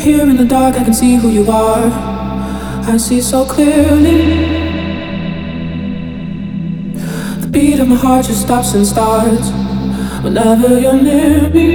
Here in the dark, I can see who you are. I see so clearly. The beat of my heart just stops and starts whenever you're near me.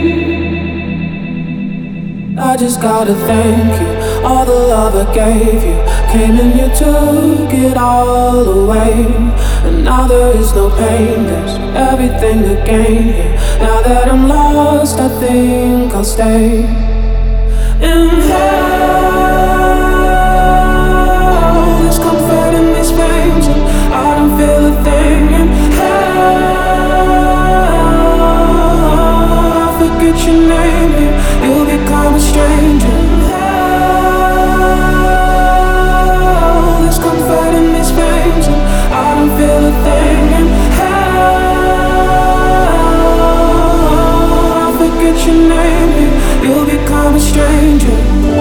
I just gotta thank you. All the love I gave you came and you took it all away. And now there is no pain, there's everything to gain here. Now that I'm lost, I think I'll stay in hell. There's comfort in these flames, and I don't feel a thing in hell. I forget your name here, you'll become a stranger. There's comfort in these flames, and I don't feel a thing in hell. I forget your name here, you'll become a stranger.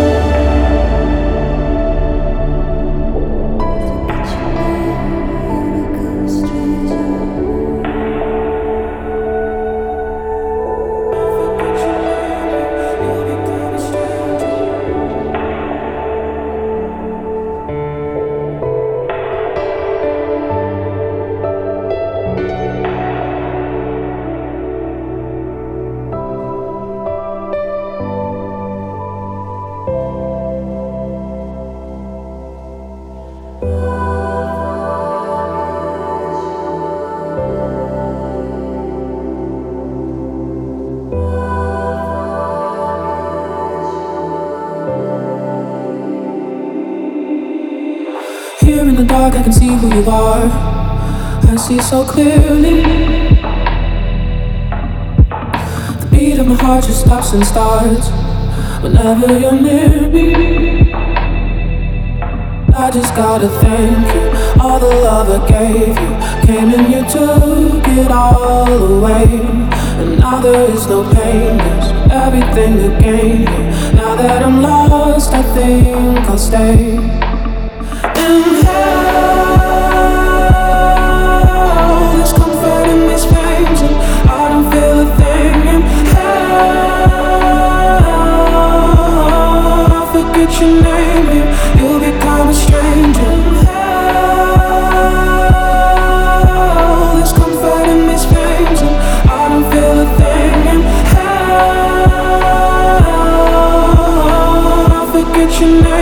Here in the dark, I can see who you are. I see so clearly. The beat of my heart just stops and starts whenever you're near me. I just gotta thank you. All the love I gave you came and you took it all away. And now there is no pain, there's everything to gain here. Now that I'm lost, I think I'll stay in hell. There's comfort in these flames, and I don't feel a thing in hell. I forget your name here, you'll become a stranger. Hell, there's comfort in these flames, and I don't feel a thing in hell. I forget your name.